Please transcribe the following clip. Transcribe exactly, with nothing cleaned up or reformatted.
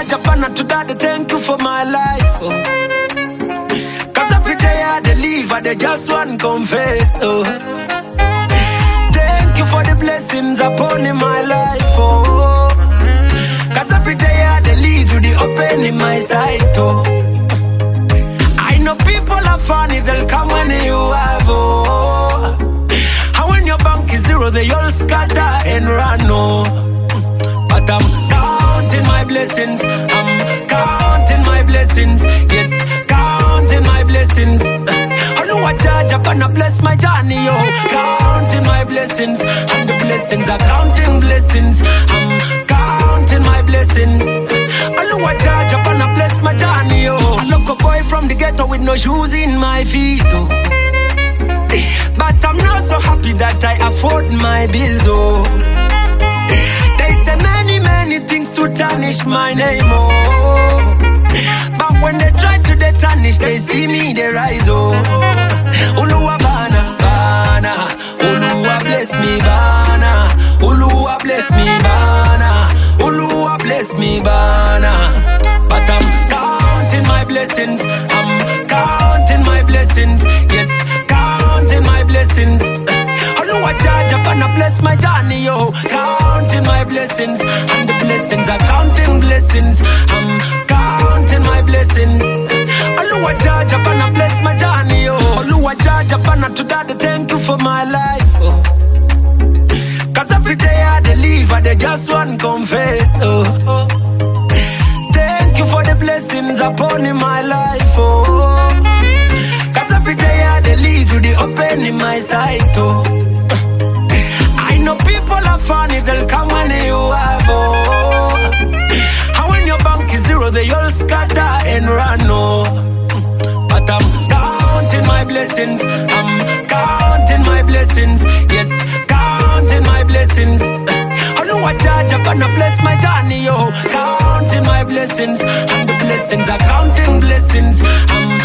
charge up and to that, thank you for my life. Oh. Cause every day I deliver, they just want confess. Oh. Thank you for the blessings upon in my life. Oh. Cause every day I deliver, the open in my sight. Oh. I know people are funny, they'll come when you have. Oh. And when your bank is zero, they all scatter and run. Oh. But I'm counting my blessings. I'm counting my blessings. Yes, counting my blessings. I know I charge up and I bless my journey. Oh, counting my blessings. And the blessings are counting blessings. I'm counting my blessings. I know I charge up and I bless my journey. Oh, I look a boy from the ghetto with no shoes in my feet. Oh. But I'm not so happy that I afford my bills. Oh. They say many, many things to tarnish my name, oh. But when they try to they tarnish, they see me, they rise, oh. Uluwa bana, bana. Uluwa bless me, bana. Uluwa bless me, bana. Uluwa bless me, bana. But I'm counting my blessings. I'm counting my blessings. Yes, counting my blessings. I charge up and I bless my journey, yo. Counting my blessings, and the blessings are counting blessings. I'm counting my blessings. I charge up and I bless my journey, yo. I charge up and I to that, thank you for my life. Oh. Cause every day I deliver, they just want confess. Oh. Oh. Thank you for the blessings upon in my life. Oh. Cause every day I deliver, the open in my sight. Oh. I know people are funny, they'll come when you have. Oh. And when your bank is zero, they all scatter and run. Oh. But I'm counting my blessings. I'm counting my blessings. Yes, counting my blessings. I know I charge up and I bless my journey. Oh. Counting my blessings. And the blessings are counting blessings. I'm